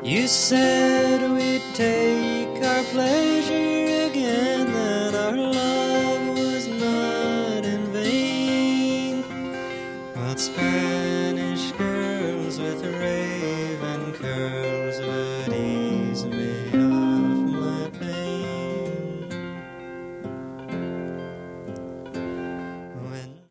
You said we'd take our pleasure again, that our love was not in vain. Well, it's